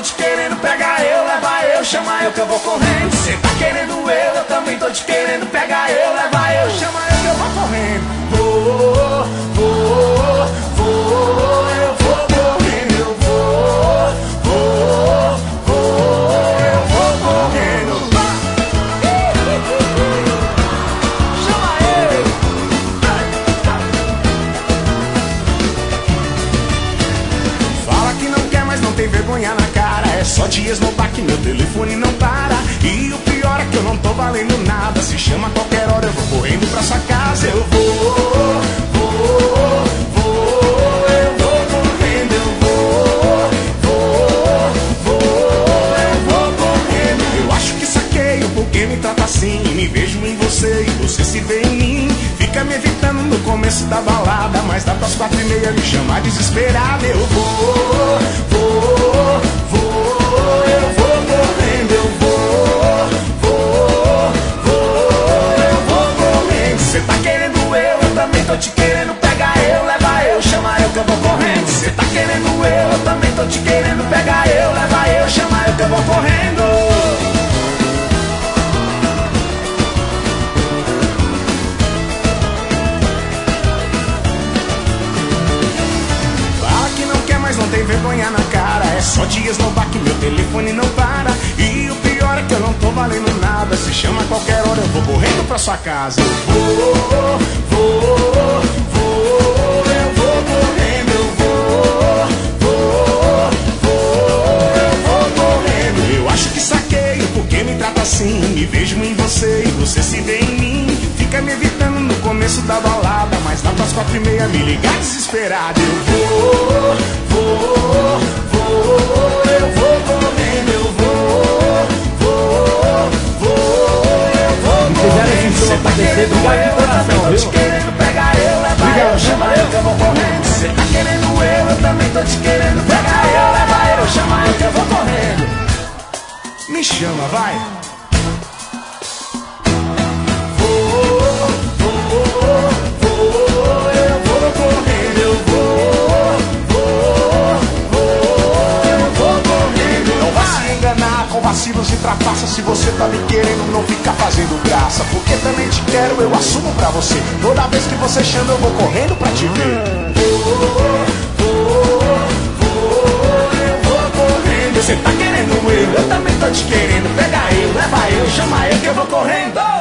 te querendo, pega eu, leva eu, chama eu que eu vou correndo. Cê tá querendo eu também tô te querendo, pega eu, leva eu, chama eu que eu vou correndo. Vou, eu vou correndo, eu vou correndo. Chama eu. Fala que não quer, mas não tem vergonha na cara. É só te esnobar que meu telefone não para. E o pior é que eu não tô valendo nada. Se chama a qualquer hora eu vou correndo pra sua casa. Eu vou correndo, eu vou correndo. Eu acho que saquei o porquê me trata assim. Me vejo em você e você se vê em mim. Fica me evitando no começo da balada, mas dá pras 4:30 me chamar desesperado. Eu vou correndo, eu vou correndo. Cê tá querendo eu também tô te querendo, pega eu, leva eu, chama eu que eu vou correndo. Cê tá querendo eu também tô te querendo, pega eu, leva eu, chama eu que eu vou correndo. Mas não tem vergonha na cara. É só te esnobar que meu telefone não para. E o pior é que eu não tô valendo nada. Se chama a qualquer hora eu vou correndo pra sua casa. Eu vou correndo, eu vou correndo. Eu acho que saquei o porquê me trata assim. Me vejo em você e você se vê em mim. Fica me evitando no começo da balada, mas lá pras 4:30 me ligar desesperado. Eu vou correndo, eu vou correndo. Cê tá querendo eu também tô te querendo, pega eu, leva eu, chama eu que eu vou correndo. Cê tá querendo eu também tô te querendo, pega eu, leva eu, chama eu que eu vou correndo. Me chama, vai. Com vacilos e trapaças, se você tá me querendo, não fica fazendo graça. Porque também te quero, eu assumo pra você. Toda vez que você chama, eu vou correndo pra te ver. Eu vou correndo. Você tá querendo eu também tô te querendo. Pega eu, leva eu, chama eu que eu vou correndo.